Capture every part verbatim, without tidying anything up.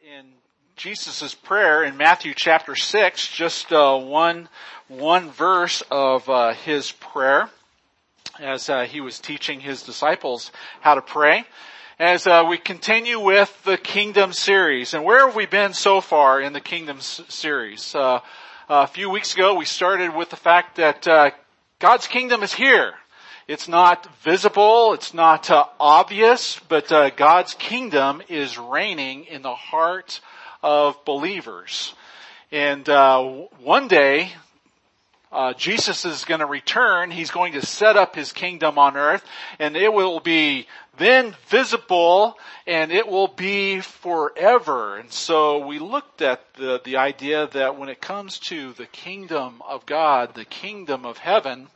in Jesus' prayer in Matthew chapter six, just uh, one one verse of uh, his prayer as uh, he was teaching his disciples how to pray. As uh, we continue with the Kingdom series, and where have we been so far in the Kingdom s- series? Uh, a few weeks ago, we started with the fact that uh, God's kingdom is here. It's not visible, it's not uh, obvious, but uh, God's kingdom is reigning in the heart of believers. And uh, one day, uh, Jesus is going to return. He's going to set up his kingdom on earth, and it will be then visible, and it will be forever. And so we looked at the, the idea that when it comes to the kingdom of God, the kingdom of heaven,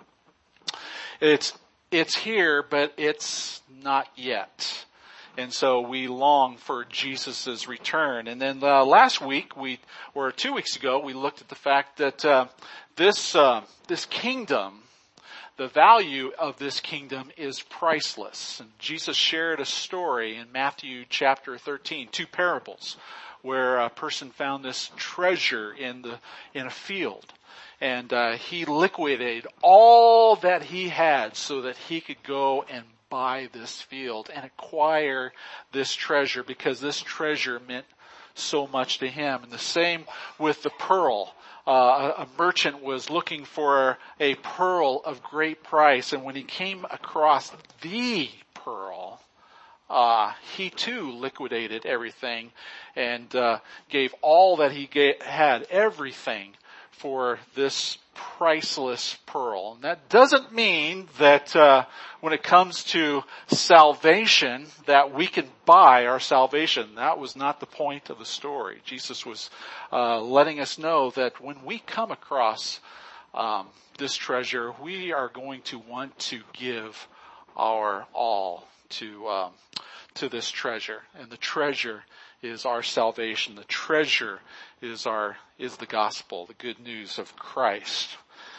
It's it's here, but it's not yet. And so we long for Jesus' return. And then uh, last week, we or two weeks ago, we looked at the fact that uh, this uh, this kingdom, the value of this kingdom is priceless. And Jesus shared a story in Matthew chapter thirteen, two parables, where a person found this treasure in the in a field. And uh, he liquidated all that he had so that he could go and buy this field and acquire this treasure, because this treasure meant so much to him. And the same with the pearl. Uh, a, a merchant was looking for a pearl of great price, and when he came across the pearl, uh, he too liquidated everything and uh, gave all that he ga- had, everything, for this priceless pearl. And that doesn't mean that uh, when it comes to salvation that we can buy our salvation. That was not the point of the story. Jesus was uh, letting us know that when we come across um, this treasure, we are going to want to give our all to um, to this treasure. And the treasure is our salvation. The treasure is our is the gospel, the good news of Christ.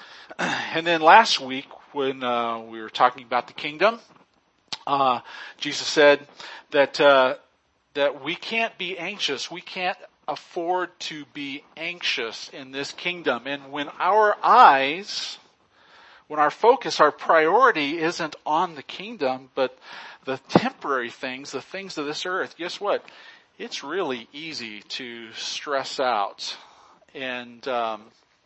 And then last week, when uh, we were talking about the kingdom, uh, Jesus said that uh, that we can't be anxious. We can't afford to be anxious in this kingdom. And when our eyes, when our focus, our priority isn't on the kingdom, but the temporary things, the things of this earth, guess what? It's really easy to stress out and um,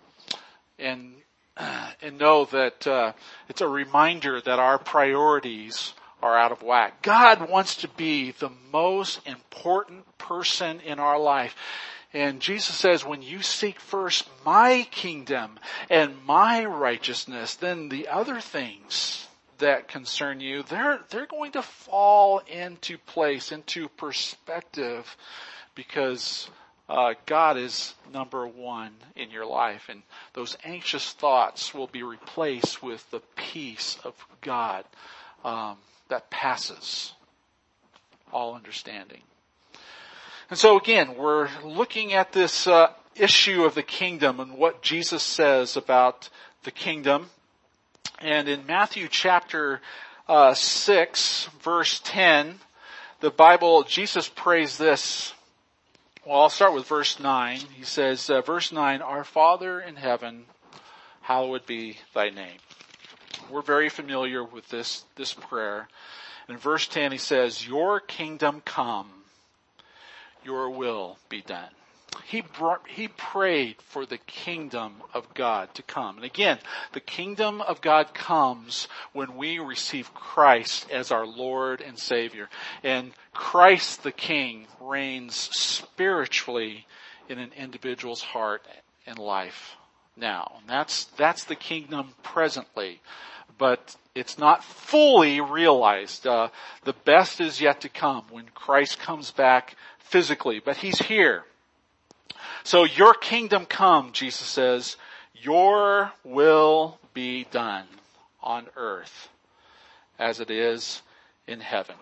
and and know that uh, it's a reminder that our priorities are out of whack. God wants to be the most important person in our life. And Jesus says, when you seek first my kingdom and my righteousness, then the other things that concern you, they're they're going to fall into place, into perspective, because uh, God is number one in your life, and those anxious thoughts will be replaced with the peace of God um, that passes all understanding. And so again, we're looking at this uh, issue of the kingdom and what Jesus says about the kingdom. And in Matthew chapter uh, six, verse ten, the Bible, Jesus prays this. Well, I'll start with verse nine. He says, uh, verse nine, "Our Father in heaven, hallowed be thy name." We're very familiar with this, this prayer. In verse ten, he says, "Your kingdom come, your will be done." He brought, he prayed for the kingdom of God to come. And again, the kingdom of God comes when we receive Christ as our Lord and Savior. And Christ the King reigns spiritually in an individual's heart and life now. And that's, that's the kingdom presently. But it's not fully realized. Uh, the best is yet to come when Christ comes back physically. But he's here. So your kingdom come, Jesus says, your will be done on earth as it is in heaven.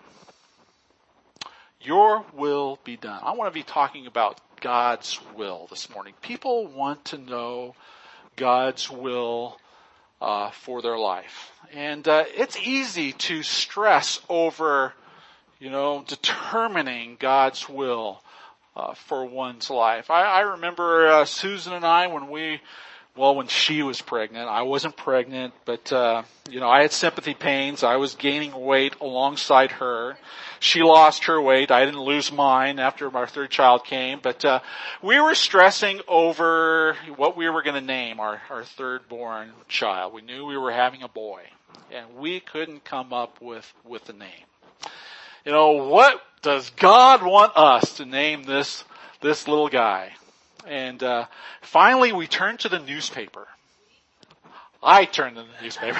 Your will be done. I want to be talking about God's will this morning. People want to know God's will uh, for their life. And uh, it's easy to stress over, you know, determining God's will uh, for one's life. I, I remember uh, Susan and I when we, well, when she was pregnant. I wasn't pregnant, but uh, you know, I had sympathy pains. I was gaining weight alongside her. She lost her weight. I didn't lose mine after our third child came, but uh, we were stressing over what we were going to name our, our third born child. We knew we were having a boy, and we couldn't come up with, with a name. You know, what does God want us to name this, this little guy? And uh, finally we turned to the newspaper. I turned to the newspaper.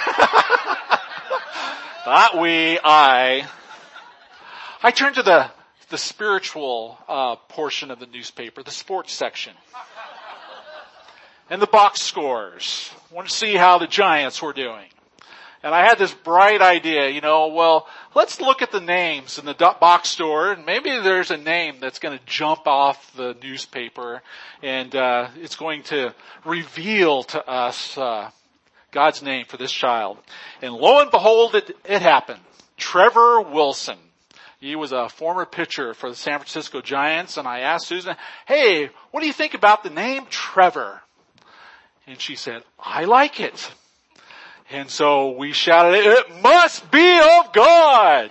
Not we, I. I turned to the, the spiritual uh, portion of the newspaper, the sports section. And the box scores. I wanted to see how the Giants were doing. And I had this bright idea, you know, well, let's look at the names in the box store, and maybe there's a name that's going to jump off the newspaper, and uh it's going to reveal to us uh God's name for this child. And lo and behold, it, it happened. Trevor Wilson. He was a former pitcher for the San Francisco Giants, and I asked Susan, hey, what do you think about the name Trevor? And she said, I like it. And so we shouted, it must be of God.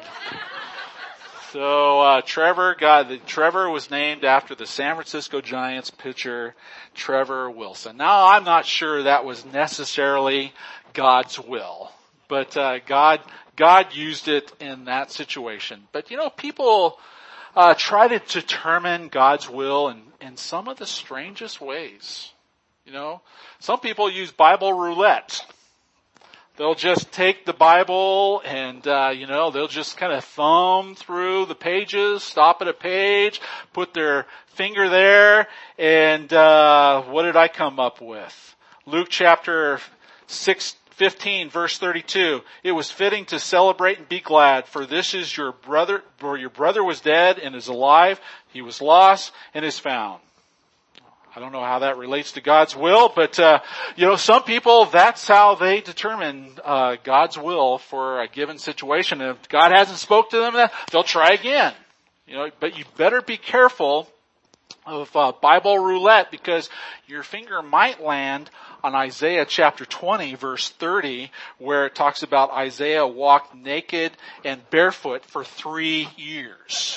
So uh Trevor, God, the, Trevor was named after the San Francisco Giants pitcher, Trevor Wilson. Now, I'm not sure that was necessarily God's will, but uh God, God used it in that situation. But you know, people uh try to determine God's will in, in some of the strangest ways. You know, some people use Bible roulette. They'll just take the Bible and, uh, you know, they'll just kind of thumb through the pages, stop at a page, put their finger there, and, uh, what did I come up with? Luke chapter six, fifteen, verse thirty-two. It was fitting to celebrate and be glad, for this is your brother, for your brother was dead and is alive. He was lost and is found. I don't know how that relates to God's will, but, uh, you know, some people, that's how they determine, uh, God's will for a given situation. And if God hasn't spoke to them, they'll try again. You know, but you better be careful of, uh, Bible roulette, because your finger might land on Isaiah chapter twenty, verse thirty, where it talks about Isaiah walked naked and barefoot for three years.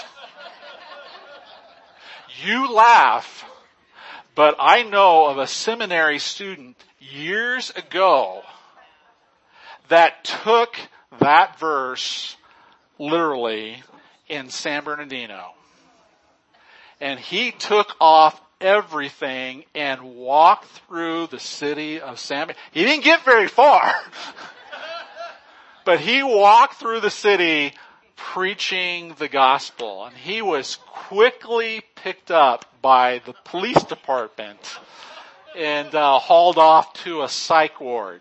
You laugh. But I know of a seminary student years ago that took that verse literally in San Bernardino. And he took off everything and walked through the city of San Bernardino. He didn't get very far. But he walked through the city preaching the gospel. And he was quickly picked up by the police department and uh, hauled off to a psych ward.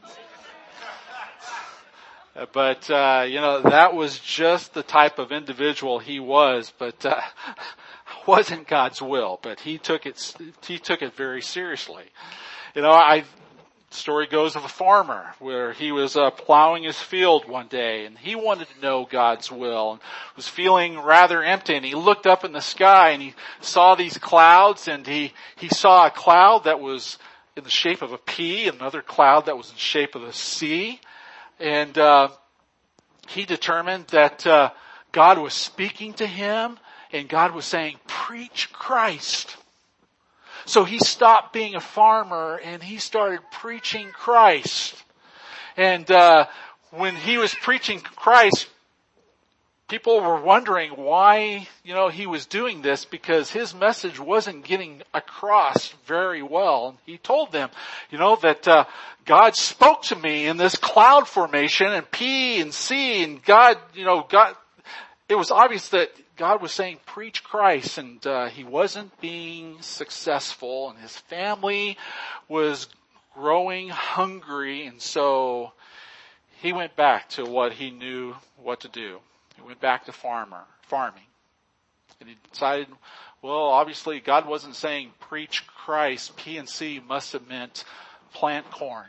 But, uh, you know, that was just the type of individual he was, but uh, wasn't God's will. But he took it, he took it very seriously. You know, I, story goes of a farmer where he was uh, plowing his field one day, and he wanted to know God's will and was feeling rather empty, and he looked up in the sky and he saw these clouds, and he he saw a cloud that was in the shape of a P, another cloud that was in the shape of a C, and uh he determined that uh God was speaking to him, and God was saying, preach Christ. So he stopped being a farmer and he started preaching Christ. And uh when he was preaching Christ, people were wondering why, you know, he was doing this, because his message wasn't getting across very well. And he told them, you know, that uh God spoke to me in this cloud formation and P and C, and God, you know, God, it was obvious that God was saying, preach Christ, and uh, he wasn't being successful, and his family was growing hungry, and so he went back to what he knew what to do. He went back to farmer, farming. And he decided, well, obviously God wasn't saying preach Christ. P and C must have meant plant corn.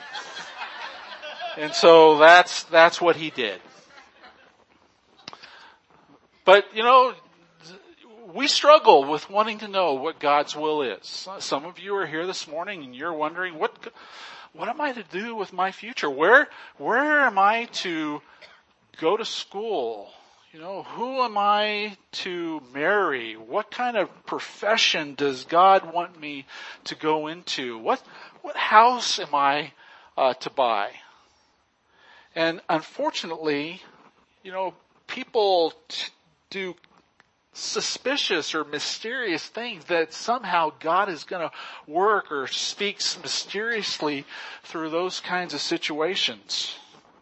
And so that's, that's what he did. But, you know, we struggle with wanting to know what God's will is. Some of you are here this morning and you're wondering, what, what am I to do with my future? Where, where am I to go to school? You know, who am I to marry? What kind of profession does God want me to go into? What, what house am I uh, to buy? And unfortunately, you know, people t- do suspicious or mysterious things that somehow God is going to work or speaks mysteriously through those kinds of situations.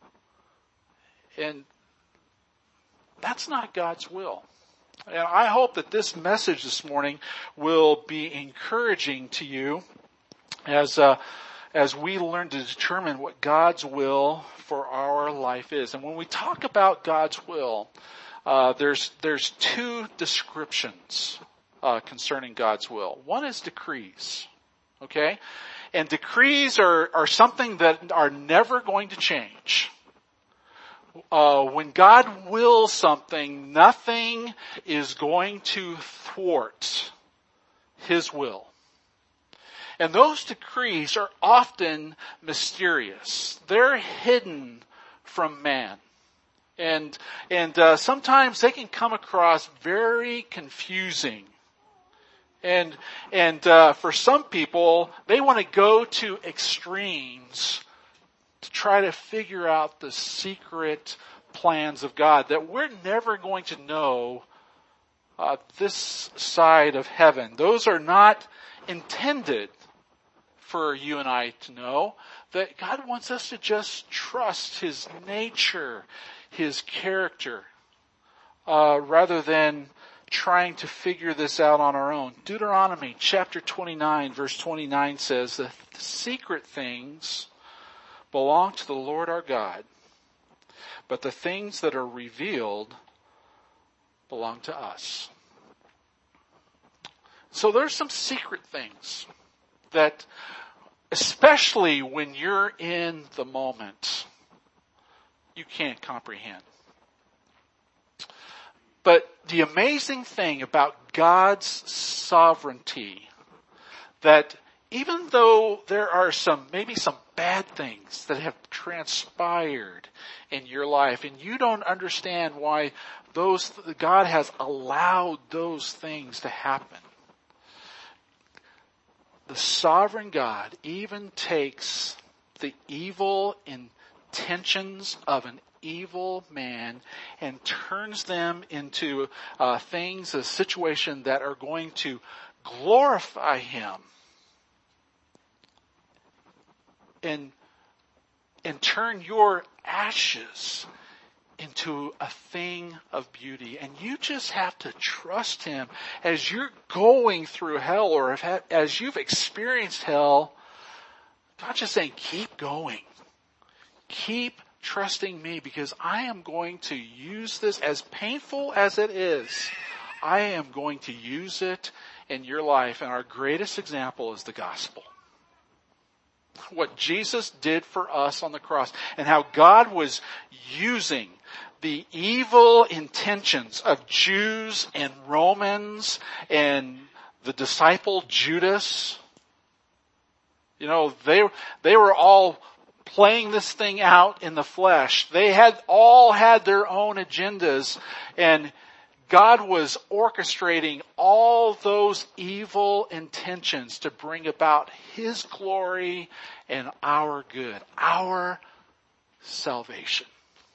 And that's not God's will. And I hope that this message this morning will be encouraging to you as uh, as we learn to determine what God's will for our life is. And when we talk about God's will, Uh, there's, there's two descriptions, uh, concerning God's will. One is decrees. Okay? And decrees are, are something that are never going to change. Uh, when God wills something, nothing is going to thwart His will. And those decrees are often mysterious. They're hidden from man. And, and, uh, sometimes they can come across very confusing. And, and, uh, for some people, they want to go to extremes to try to figure out the secret plans of God that we're never going to know, uh, this side of heaven. Those are not intended for you and I to know. That God wants us to just trust His nature, His character, uh, rather than trying to figure this out on our own. Deuteronomy chapter twenty-nine verse twenty-nine says that the secret things belong to the Lord our God, but the things that are revealed belong to us. So there's some secret things that, especially when you're in the moment, you can't comprehend. But the amazing thing about God's sovereignty, that even though there are some, maybe some bad things that have transpired in your life, and you don't understand why those, God has allowed those things to happen, the sovereign God even takes the evil intentions of an evil man and turns them into uh, things, a situation that are going to glorify Him and and turn your ashes into a thing of beauty. And you just have to trust Him as you're going through hell, or if, as you've experienced hell. God's just saying, keep going. Keep trusting me, because I am going to use this, as painful as it is, I am going to use it in your life. And our greatest example is the gospel. What Jesus did for us on the cross, and how God was using the evil intentions of Jews and Romans and the disciple Judas. You know, they, they were all playing this thing out in the flesh. They had all had their own agendas, and God was orchestrating all those evil intentions to bring about His glory and our good, our salvation.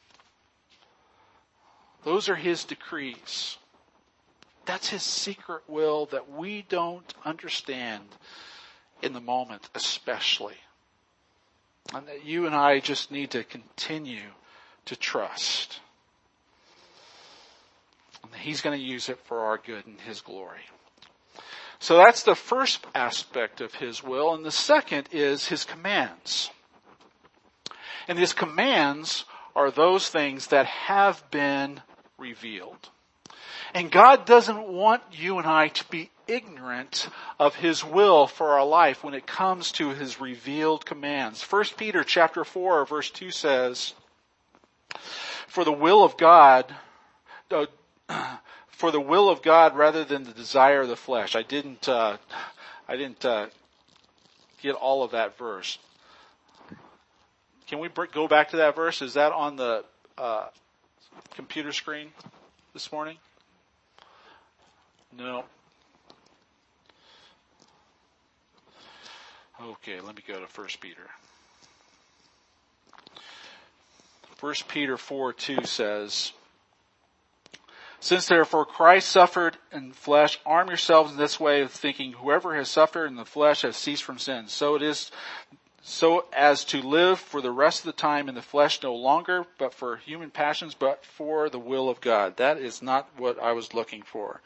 Those are His decrees. That's His secret will that we don't understand in the moment, especially. And that you and I just need to continue to trust. And He's going to use it for our good and His glory. So that's the first aspect of His will. And the second is His commands. And His commands are those things that have been revealed. And God doesn't want you and I to be ignorant of His will for our life when it comes to His revealed commands. First Peter chapter four verse two says, For the will of God, uh, for the will of God rather than the desire of the flesh. I didn't, uh, I didn't, uh, get all of that verse. Can we go back to that verse? Is that on the, uh, computer screen this morning? No. Okay, let me go to First Peter. First Peter four two says, since therefore Christ suffered in flesh, arm yourselves in this way of thinking, whoever has suffered in the flesh has ceased from sin. So it is, so as to live for the rest of the time in the flesh no longer, but for human passions, but for the will of God. That is not what I was looking for.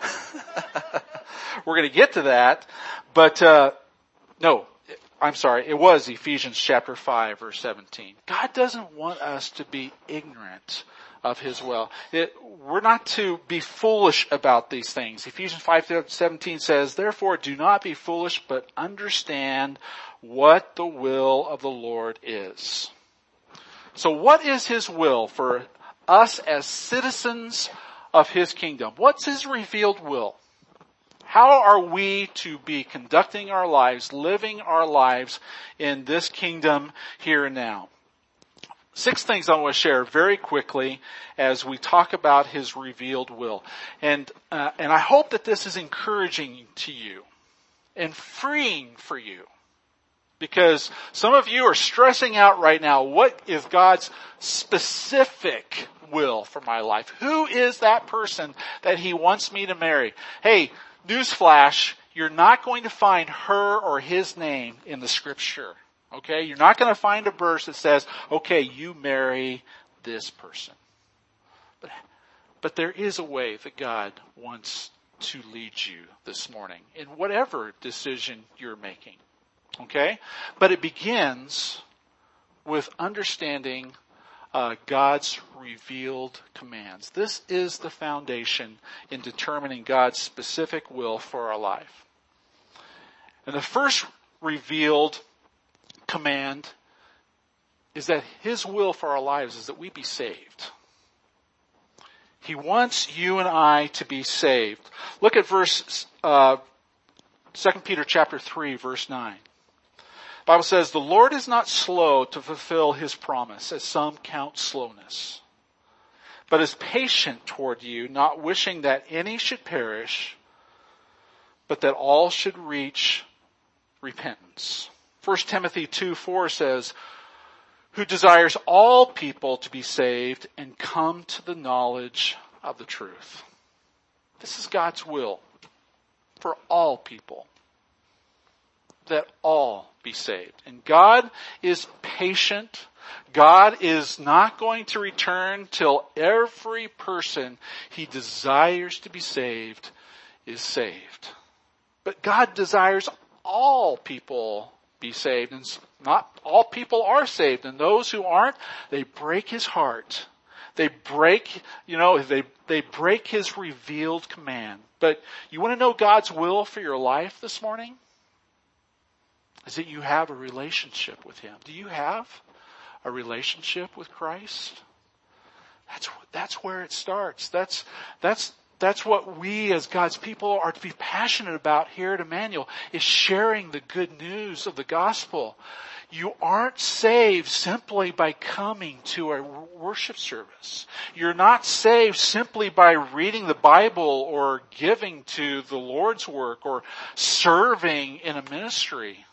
We're going to get to that, but, uh, no, I'm sorry, it was Ephesians chapter five verse seventeen. God doesn't want us to be ignorant of His will. It, we're not to be foolish about these things. Ephesians five seventeen says, therefore do not be foolish, but understand what the will of the Lord is. So what is His will for us as citizens of His kingdom? What's His revealed will? How are we to be conducting our lives, living our lives in this kingdom here and now? Six things I want to share very quickly as we talk about His revealed will. And, uh, and I hope that this is encouraging to you and freeing for you. Because some of you are stressing out right now, what is God's specific will for my life? Who is that person that He wants me to marry? Hey, newsflash, you're not going to find her or his name in the scripture. Okay? You're not going to find a verse that says, okay, you marry this person. But, but there is a way that God wants to lead you this morning in whatever decision you're making. Okay? But it begins with understanding uh, God's revealed commands. This is the foundation in determining God's specific will for our life. And the first revealed command is that His will for our lives is that we be saved. He wants you and I to be saved. Look at verse, uh, Second Peter chapter three, verse nine. The Bible says, the Lord is not slow to fulfill His promise, as some count slowness, but is patient toward you, not wishing that any should perish, but that all should reach repentance. First Timothy two four says, who desires all people to be saved and come to the knowledge of the truth. This is God's will for all people, that all be saved. And God is patient. God is not going to return till every person He desires to be saved is saved. But God desires all people be saved. And not all people are saved. And those who aren't, they break His heart. They break, you know, they, they break His revealed command. But you want to know God's will for your life this morning? Is that you have a relationship with Him. Do you have a relationship with Christ? That's, that's where it starts. That's, that's, that's what we as God's people are to be passionate about here at Emmanuel, is sharing the good news of the gospel. You aren't saved simply by coming to a worship service. You're not saved simply by reading the Bible or giving to the Lord's work or serving in a ministry.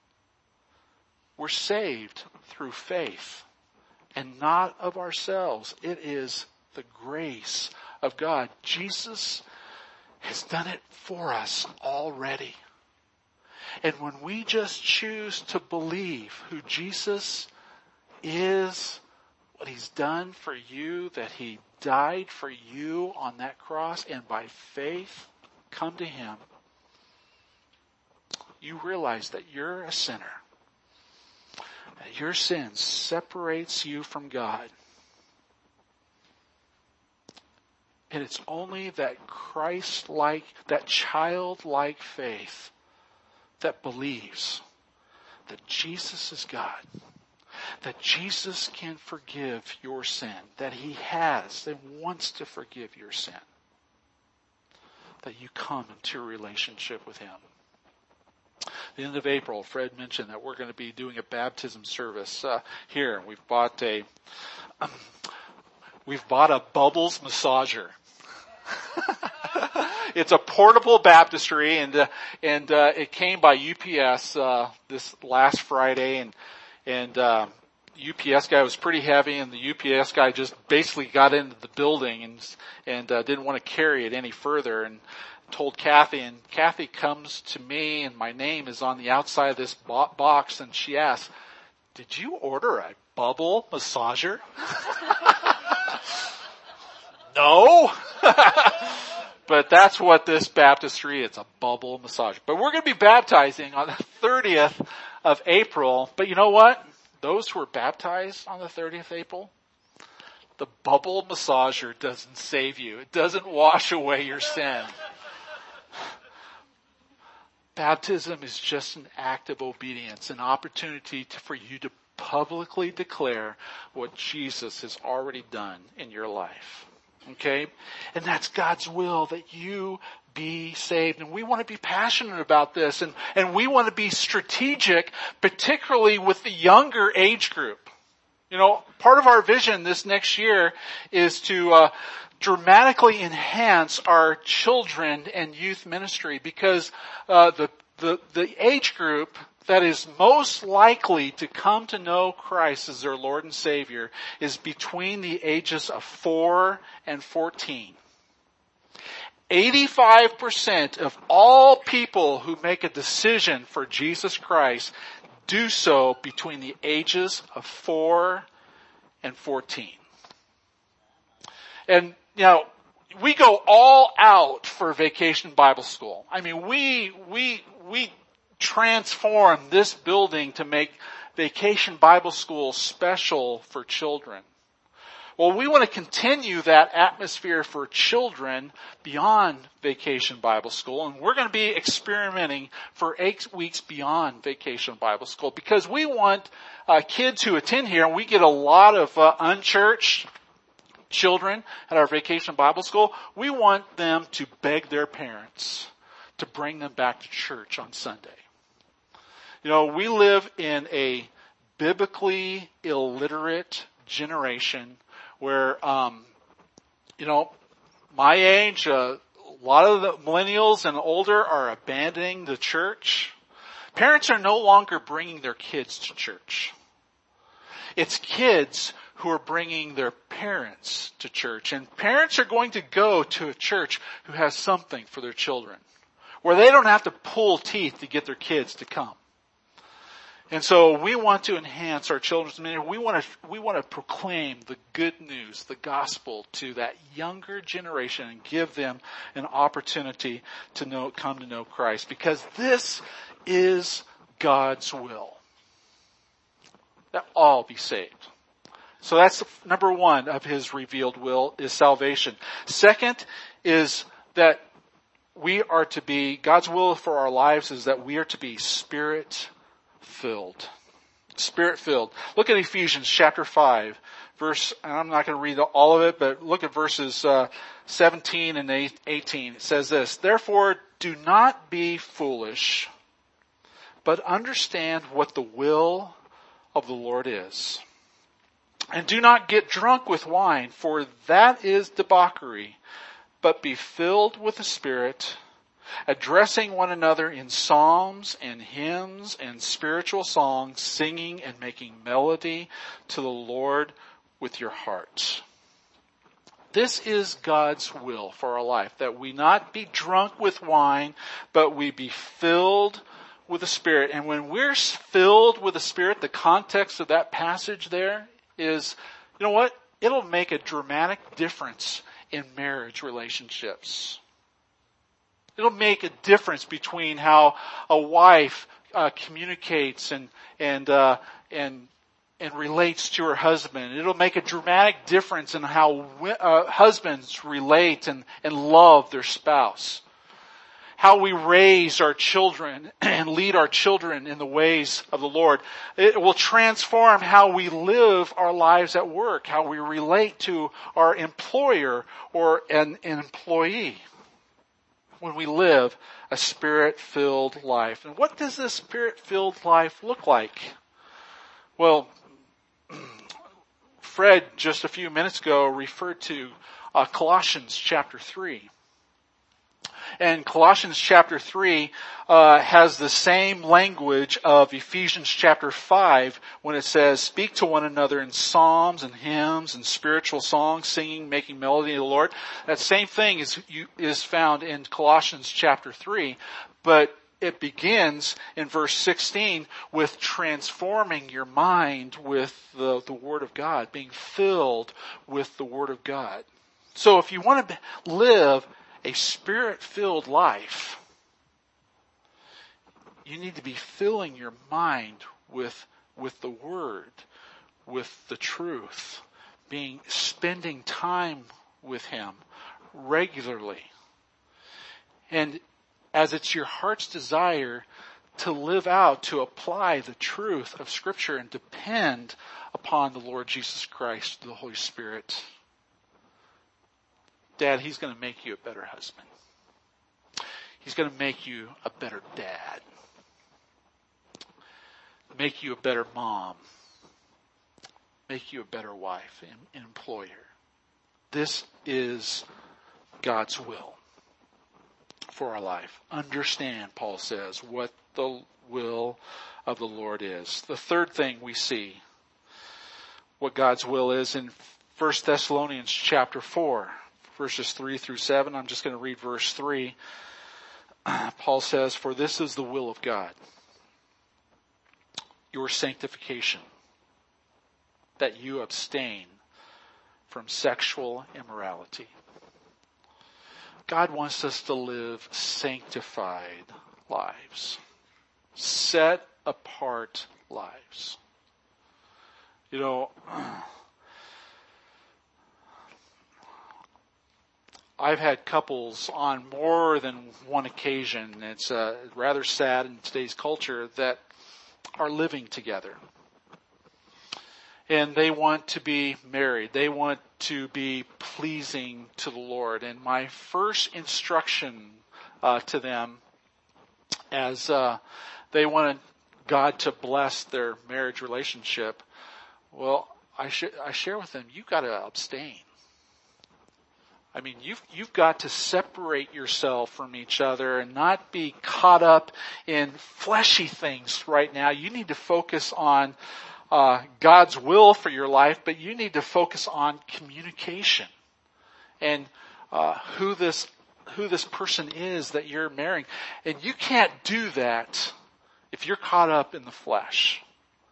We're saved through faith and not of ourselves. It is the grace of God. Jesus has done it for us already. And when we just choose to believe who Jesus is, what He's done for you, that He died for you on that cross, and by faith come to Him, you realize that you're a sinner. That your sin separates you from God. And it's only that Christ-like, that childlike faith that believes that Jesus is God, that Jesus can forgive your sin, that He has and wants to forgive your sin. that you come into a relationship with him. The end of April, Fred mentioned that we're going to be doing a baptism service uh, here. We've bought a um, we've bought a Bubbles massager. It's a portable baptistry, and uh, and uh, it came by U P S uh, this last Friday, and and uh, U P S guy was pretty heavy, and the U P S guy just basically got into the building and and uh, didn't want to carry it any further, and told Kathy, and Kathy comes to me, and my name is on the outside of this bo- box, and she asks, "Did you order a Bubble massager?" No. But that's what this baptistry, it's a Bubble massager. But we're going to be baptizing on the thirtieth of April. But you know what? Those who are baptized on the thirtieth of April, the Bubble massager doesn't save you. It doesn't wash away your sin. Baptism is just an act of obedience, an opportunity to, for you to publicly declare what Jesus has already done in your life. Okay? And that's God's will, that you be saved. And we want to be passionate about this, and, and we want to be strategic, particularly with the younger age group. You know, part of our vision this next year is to uh, dramatically enhance our children and youth ministry, because uh, the, the the age group that is most likely to come to know Christ as their Lord and Savior is between the ages of four and fourteen. eighty-five percent of all people who make a decision for Jesus Christ do so between the ages of four and fourteen. And, you know, we go all out for Vacation Bible School. I mean, we, we, we transform this building to make Vacation Bible School special for children. Well, we want to continue that atmosphere for children beyond Vacation Bible School, and we're going to be experimenting for eight weeks beyond Vacation Bible School, because we want uh, kids who attend here, and we get a lot of uh, unchurched children at our Vacation Bible School. We want them to beg their parents to bring them back to church on Sunday. You know, we live in a biblically illiterate generation where, um, you know, my age, uh, a lot of the millennials and older are abandoning the church. Parents are no longer bringing their kids to church. It's kids who are bringing their parents to church. And parents are going to go to a church who has something for their children, where they don't have to pull teeth to get their kids to come. And so we want to enhance our children's ministry. We want to, we want to proclaim the good news, the gospel, to that younger generation and give them an opportunity to know, come to know Christ, because this is God's will, that all be saved. So that's number one of his revealed will, is salvation. Second is that we are to be, God's will for our lives is that we are to be Spirit filled. Spirit filled. Look at Ephesians chapter five, verse, and I'm not going to read all of it, but look at verses uh, seventeen and eighteen. It says this: "Therefore do not be foolish, but understand what the will of the Lord is. And do not get drunk with wine, for that is debauchery, but be filled with the Spirit, addressing one another in psalms and hymns and spiritual songs, singing and making melody to the Lord with your hearts." This is God's will for our life, that we not be drunk with wine, but we be filled with the Spirit. And when we're filled with the Spirit, the context of that passage there is, you know what? It'll make a dramatic difference in marriage relationships. It'll make a difference between how a wife uh, communicates and and uh, and and relates to her husband. It'll make a dramatic difference in how uh, husbands relate and and love their spouse. How we raise our children and lead our children in the ways of the Lord. It will transform how we live our lives at work, how we relate to our employer or an, an employee. when we live a Spirit-filled life. And what does this Spirit-filled life look like? Well, Fred just a few minutes ago referred to uh, Colossians chapter three. And Colossians chapter three uh, has the same language of Ephesians chapter five when it says, speak to one another in psalms and hymns and spiritual songs, singing, making melody to the Lord. That same thing is, is found in Colossians chapter three, but it begins in verse sixteen with transforming your mind with the, the Word of God, being filled with the Word of God. So if you want to live a Spirit-filled life, you need to be filling your mind with, with the Word, with the truth, being, spending time with Him regularly. And as it's your heart's desire to live out, to apply the truth of Scripture and depend upon the Lord Jesus Christ, the Holy Spirit, Dad, He's going to make you a better husband. He's going to make you a better dad. Make you a better mom. Make you a better wife and employer. This is God's will for our life. Understand, Paul says, what the will of the Lord is. The third thing we see what God's will is in First Thessalonians chapter four. Verses three through seven. I'm just going to read verse three. Paul says, for this is the will of God, your sanctification, that you abstain from sexual immorality. God wants us to live sanctified lives, set apart lives. You know, I've had couples on more than one occasion, it's uh, rather sad in today's culture, that are living together. And they want to be married. They want to be pleasing to the Lord. And my first instruction uh, to them, as uh, they wanted God to bless their marriage relationship, well, I, sh- I share with them, you've got to abstain. I mean, you've, you've got to separate yourself from each other and not be caught up in fleshy things right now. You need to focus on uh, God's will for your life, but you need to focus on communication and uh, who this who this person is that you're marrying. And you can't do that if you're caught up in the flesh.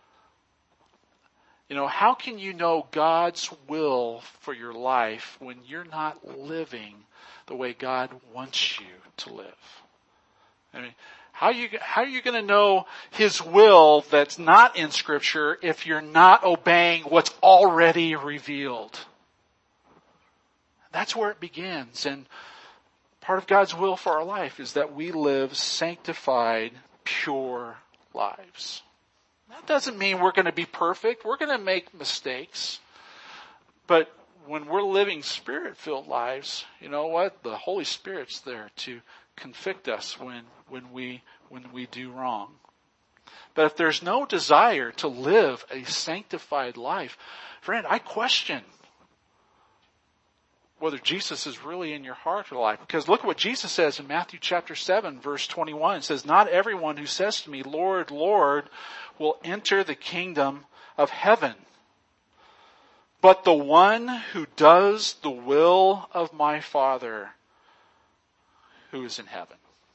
You know, how can you know God's will for your life when you're not living the way God wants you to live? I mean, how are you, how are you going to know His will that's not in Scripture if you're not obeying what's already revealed? That's where it begins. And part of God's will for our life is that we live sanctified, pure lives. That doesn't mean we're going to be perfect. We're going to make mistakes. But when we're living Spirit-filled lives, you know what? The Holy Spirit's there to convict us when, when we, when we do wrong. But if there's no desire to live a sanctified life, friend, I question whether Jesus is really in your heart or life. Because look at what Jesus says in Matthew chapter seven, verse twenty-one. It says, not everyone who says to me, Lord, Lord, will enter the kingdom of heaven, but the one who does the will of my Father who is in heaven.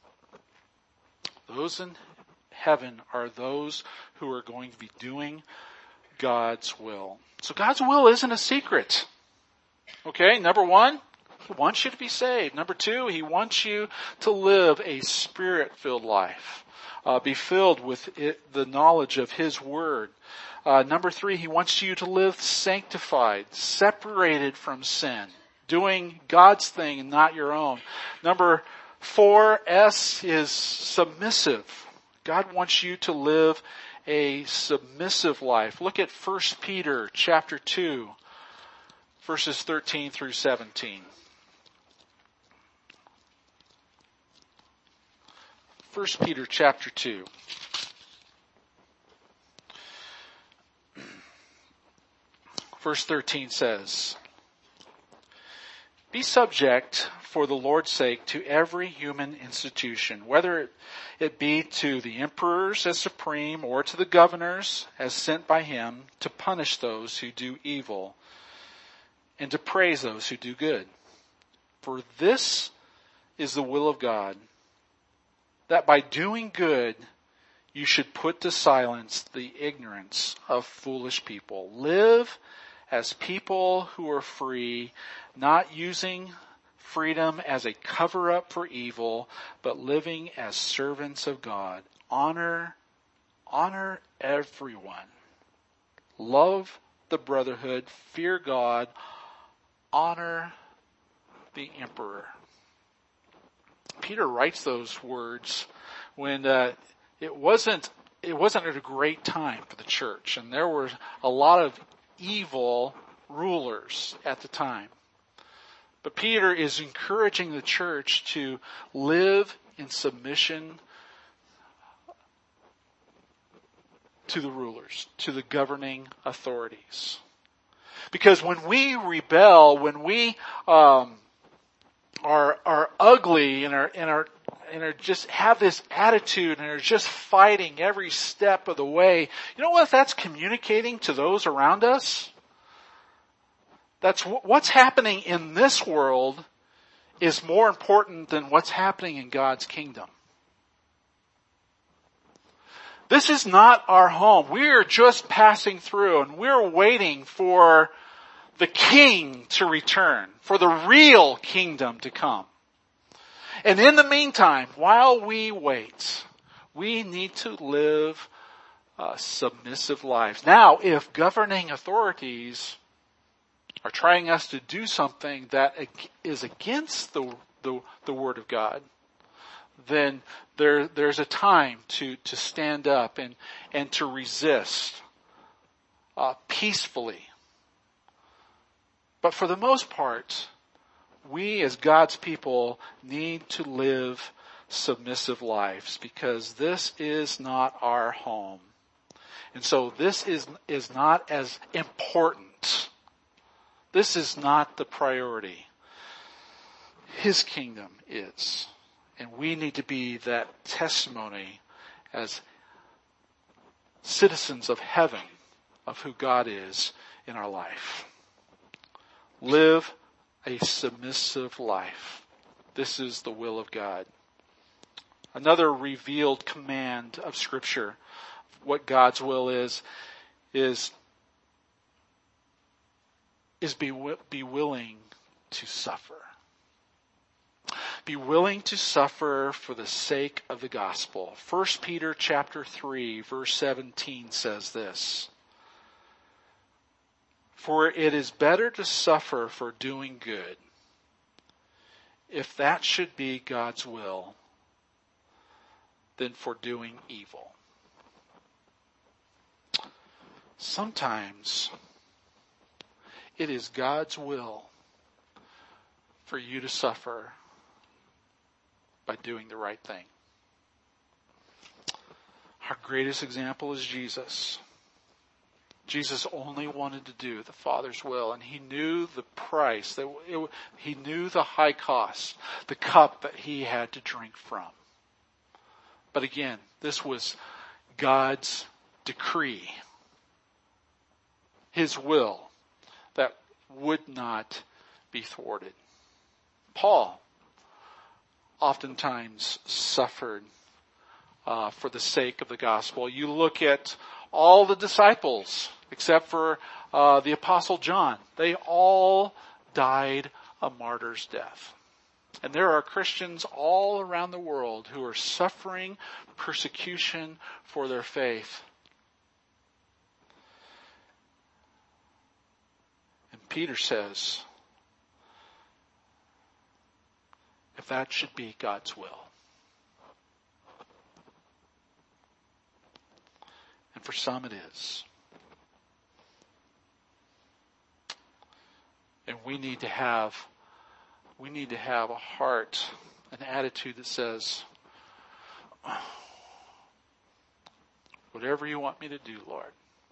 Those in heaven are those who are going to be doing God's will. So God's will isn't a secret. Okay, number one, He wants you to be saved. Number two, He wants you to live a Spirit-filled life. Uh, be filled with it, the knowledge of His Word. Uh, number three, He wants you to live sanctified, separated from sin, doing God's thing and not your own. Number four, S, is submissive. God wants you to live a submissive life. Look at First Peter chapter two. Verses thirteen through seventeen. First Peter chapter two. Verse thirteen says, "Be subject for the Lord's sake to every human institution, whether it be to the emperors as supreme or to the governors as sent by him to punish those who do evil and to praise those who do good. For this is the will of God, that by doing good you should put to silence the ignorance of foolish people. Live as people who are free, not using freedom as a cover-up for evil, but living as servants of God. Honor, honor everyone. Love the brotherhood, fear God, honor the emperor." Peter writes those words when uh, it wasn't it wasn't at a great time for the church, and there were a lot of evil rulers at the time. But Peter is encouraging the church to live in submission to the rulers, to the governing authorities. Because when we rebel, when we um, are are ugly and are and are and are just have this attitude and are just fighting every step of the way, you know what that's communicating to those around us? That's what's happening in this world is more important than what's happening in God's kingdom. This is not our home. We're just passing through, and we're waiting for the king to return, for the real kingdom to come. And in the meantime, while we wait, we need to live uh, submissive lives. Now, if governing authorities are trying us to do something that is against the the, the Word of God, then there there's a time to, to stand up and, and to resist uh, peacefully. But for the most part, we as God's people need to live submissive lives, because this is not our home. And so this is is not as important. This is not the priority. His kingdom is. And we need to be that testimony as citizens of heaven of who God is in our life. Live a submissive life. This is the will of God. Another revealed command of Scripture, what God's will is, is, is be, be willing to suffer. Be willing to suffer for the sake of the gospel. First Peter chapter three, verse seventeen says this: "For it is better to suffer for doing good, if that should be God's will, than for doing evil." Sometimes it is God's will for you to suffer by doing the right thing. Our greatest example is Jesus. Jesus only wanted to do the Father's will, and he knew the price, that it, he knew the high cost, the cup that he had to drink from. But again, this was God's decree, his will, that would not be thwarted. Paul oftentimes suffered uh, for the sake of the gospel. You look at all the disciples, except for uh, the Apostle John. They all died a martyr's death. And there are Christians all around the world who are suffering persecution for their faith. And Peter says, if that should be God's will. And for some it is. And we need to have, we need to have a heart, an attitude that says, whatever you want me to do, Lord,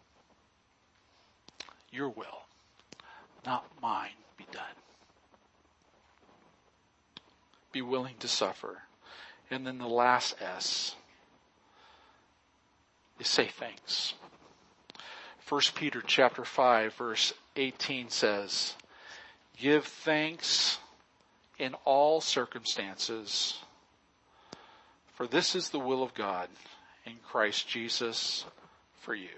your will, not mine, be done. Be willing to suffer. And then the last S is say thanks. First Peter chapter five verse eighteen says, give thanks in all circumstances, for this is the will of God in Christ Jesus for you.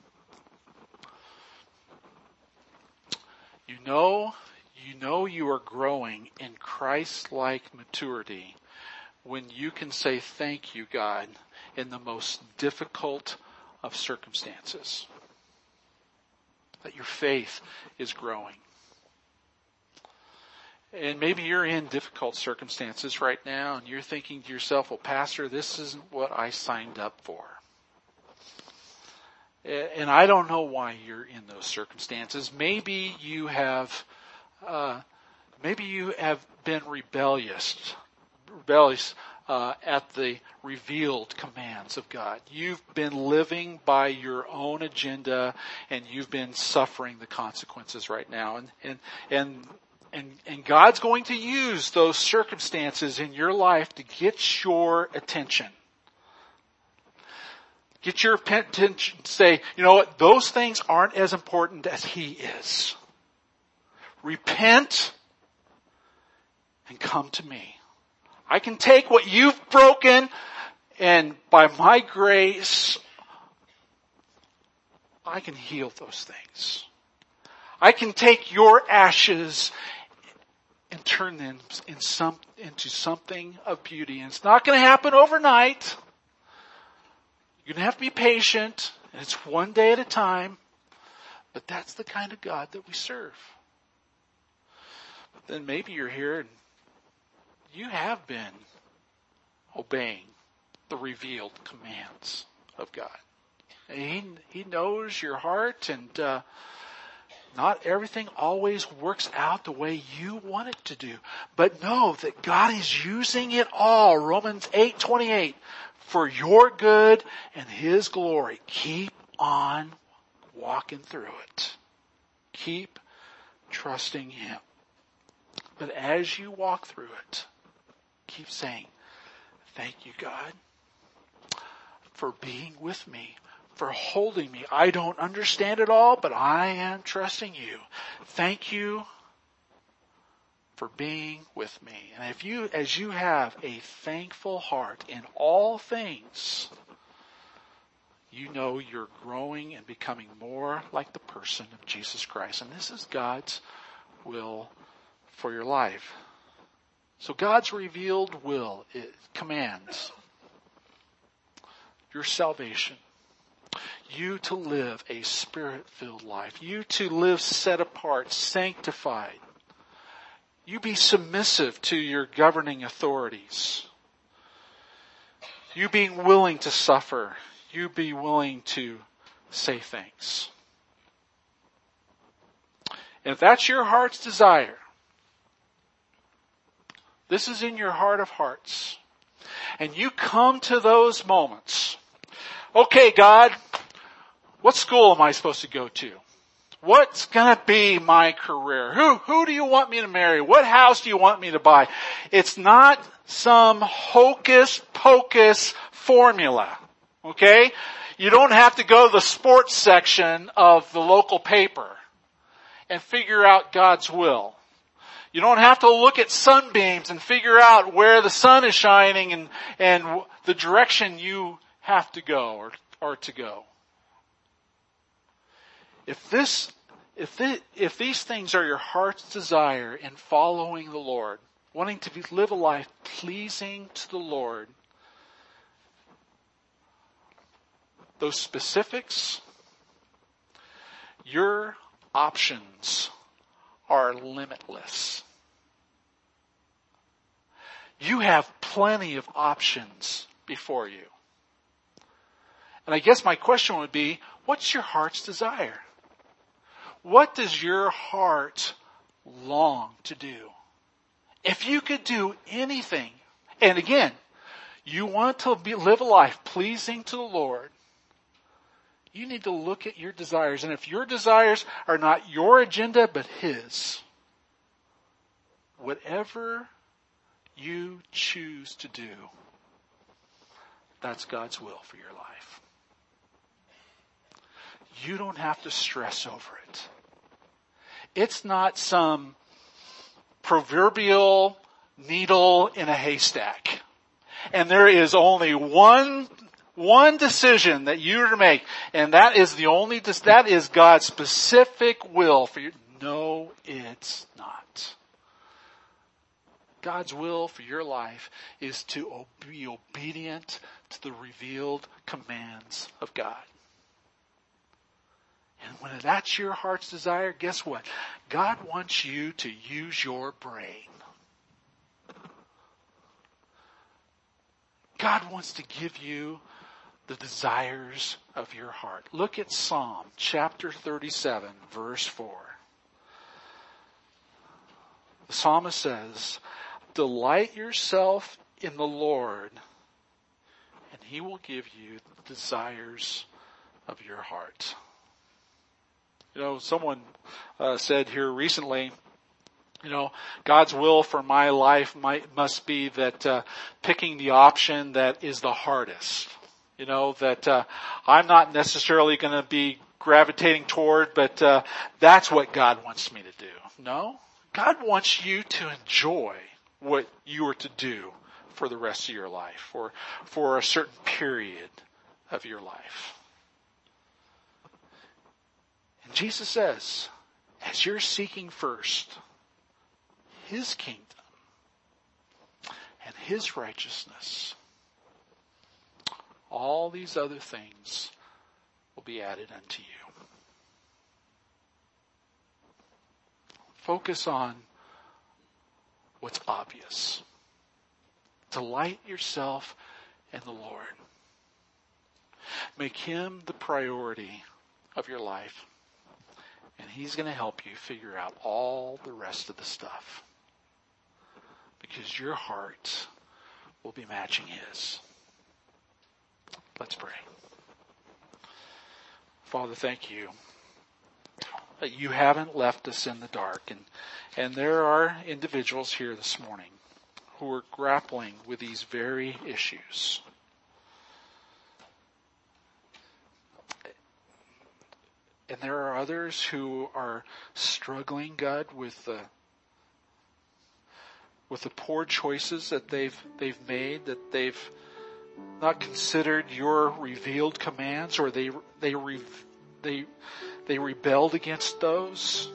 You know, you know you are growing in Christ-like maturity when you can say thank you, God, in the most difficult of circumstances. That your faith is growing. And maybe you're in difficult circumstances right now and you're thinking to yourself, well, Pastor, this isn't what I signed up for. And I don't know why you're in those circumstances. Maybe you have, uh, maybe you have been rebellious, rebellious uh, at the revealed commands of God. You've been living by your own agenda, and you've been suffering the consequences right now. And and and and and God's going to use those circumstances in your life to get your attention. Get your attention, say, you know what, those things aren't as important as He is. Repent and come to me. I can take what you've broken, and by my grace, I can heal those things. I can take your ashes and turn them in some, into something of beauty. And it's not going to happen overnight. You're going to have to be patient, and it's one day at a time. But that's the kind of God that we serve. But then maybe you're here and you have been obeying the revealed commands of God. And He, He knows your heart, and uh, not everything always works out the way you want it to do. But know that God is using it all, Romans eight twenty-eight, for your good and His glory. Keep on walking through it. Keep trusting Him. But as you walk through it, keep saying, thank you, God, for being with me, for holding me. I don't understand it all, but I am trusting you. Thank you for being with me. And if you, as you have a thankful heart in all things, you know you're growing and becoming more like the person of Jesus Christ. And this is God's will for your life. So God's revealed will, it commands your salvation. You to live a Spirit-filled life. You to live set apart, sanctified. You be submissive to your governing authorities. You being willing to suffer. You be willing to say thanks. And if that's your heart's desire, this is in your heart of hearts, and you come to those moments, okay, God, what school am I supposed to go to? What's gonna be my career? Who, who do you want me to marry? What house do you want me to buy? It's not some hocus pocus formula. Okay? You don't have to go to the sports section of the local paper and figure out God's will. You don't have to look at sunbeams and figure out where the sun is shining and, and the direction you have to go or, or to go. If this, if this, if these things are your heart's desire in following the Lord, wanting to be, live a life pleasing to the Lord, those specifics, your options are limitless. You have plenty of options before you. And I guess my question would be, what's your heart's desire? What does your heart long to do? If you could do anything, and again, you want to be, live a life pleasing to the Lord, you need to look at your desires. And if your desires are not your agenda, but His, whatever you choose to do, that's God's will for your life. You don't have to stress over it. It's not some proverbial needle in a haystack. And there is only one, one decision that you are to make. And that is the only, that is God's specific will for you. No, it's not. God's will for your life is to be obedient to the revealed commands of God. And when that's your heart's desire, guess what? God wants you to use your brain. God wants to give you the desires of your heart. Look at Psalm chapter thirty-seven, verse four. The psalmist says, "Delight yourself in the Lord, and He will give you the desires of your heart." You know, someone uh, said here recently, you know, God's will for my life might, must be that uh, picking the option that is the hardest. You know, that uh, I'm not necessarily going to be gravitating toward, but uh, that's what God wants me to do. No, God wants you to enjoy what you are to do for the rest of your life, or for a certain period of your life. And Jesus says, as you're seeking first His kingdom and His righteousness, all these other things will be added unto you. Focus on what's obvious. Delight yourself in the Lord. Make Him the priority of your life. And He's going to help you figure out all the rest of the stuff. Because your heart will be matching His. Let's pray. Father, thank You that You haven't left us in the dark. And, and there are individuals here this morning who are grappling with these very issues. And there are others who are struggling, God, with the with the poor choices that they've they've made, that they've not considered Your revealed commands, or they they re, they they rebelled against those.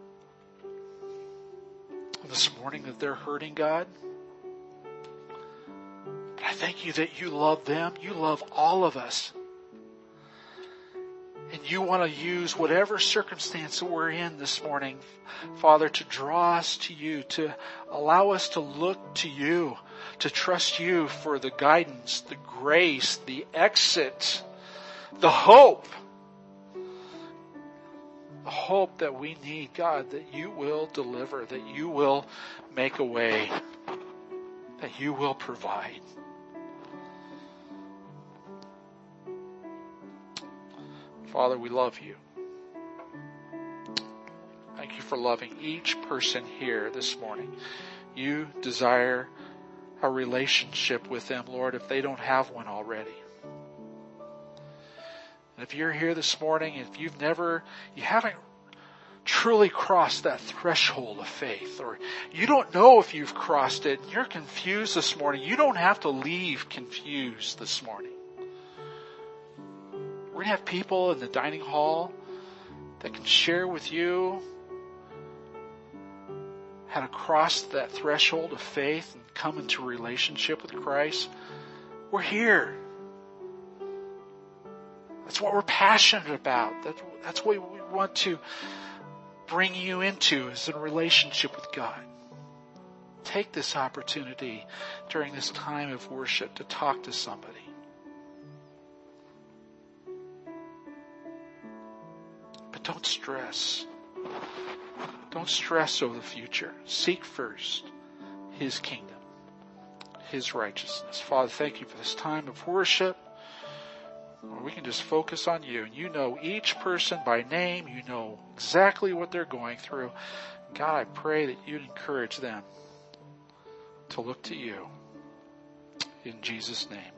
This morning that they're hurting, God. But I thank You that You love them. You love all of us. And You want to use whatever circumstance that we're in this morning, Father, to draw us to You, to allow us to look to You, to trust You for the guidance, the grace, the exit, the hope. The hope that we need, God, that You will deliver, that You will make a way, that You will provide. Father, we love You. Thank You for loving each person here this morning. You desire a relationship with them, Lord, if they don't have one already. And if you're here this morning, if you've never, you haven't truly crossed that threshold of faith, or you don't know if you've crossed it, and you're confused this morning, you don't have to leave confused this morning. We're going to have people in the dining hall that can share with you how to cross that threshold of faith and come into a relationship with Christ. We're here. That's what we're passionate about. That, that's what we want to bring you into, is a relationship with God. Take this opportunity during this time of worship to talk to somebody. But don't stress. Don't stress over the future. Seek first His kingdom, his righteousness. Father, thank you for this time of worship. Lord, we can just focus on you. And you know each person by name. You know exactly what they're going through. God, I pray that you'd encourage them to look to you. In Jesus' name.